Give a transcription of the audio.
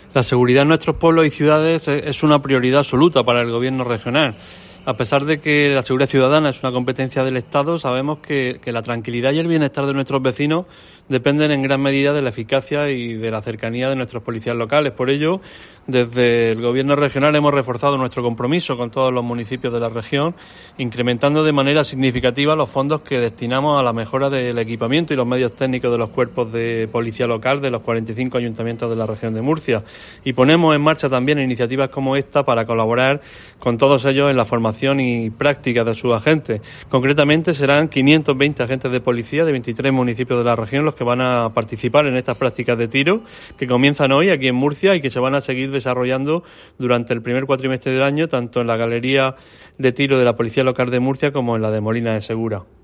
La seguridad en nuestros pueblos y ciudades es una prioridad absoluta para el Gobierno regional. A pesar de que la seguridad ciudadana es una competencia del Estado, sabemos que la tranquilidad y el bienestar de nuestros vecinos dependen en gran medida de la eficacia y de la cercanía de nuestros policías locales. Por ello, desde el Gobierno regional hemos reforzado nuestro compromiso con todos los municipios de la región, incrementando de manera significativa los fondos que destinamos a la mejora del equipamiento y los medios técnicos de los cuerpos de policía local de los 45 ayuntamientos de la región de Murcia. Y ponemos en marcha también iniciativas como esta para colaborar con todos ellos en la formación y práctica de sus agentes. Concretamente serán 520 agentes de policía de 23 municipios de la región los que van a participar en estas prácticas de tiro que comienzan hoy aquí en Murcia y que se van a seguir desarrollando durante el primer cuatrimestre del año, tanto en la galería de tiro de la Policía Local de Murcia como en la de Molina de Segura.